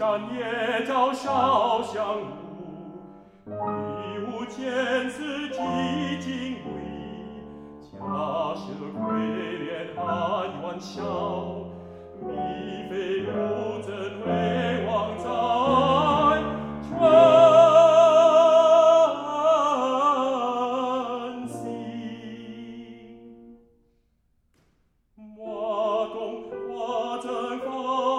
战夜照烧香炉，一无见此寂静微，假设归怜安玩笑，米非如怎为王在春心？莫动我怎放？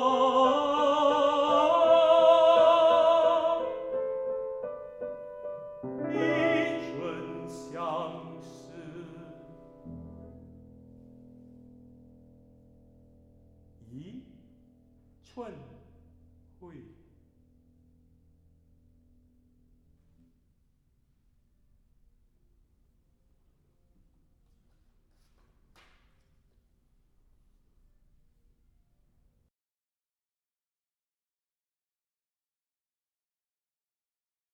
一春相识，一春会。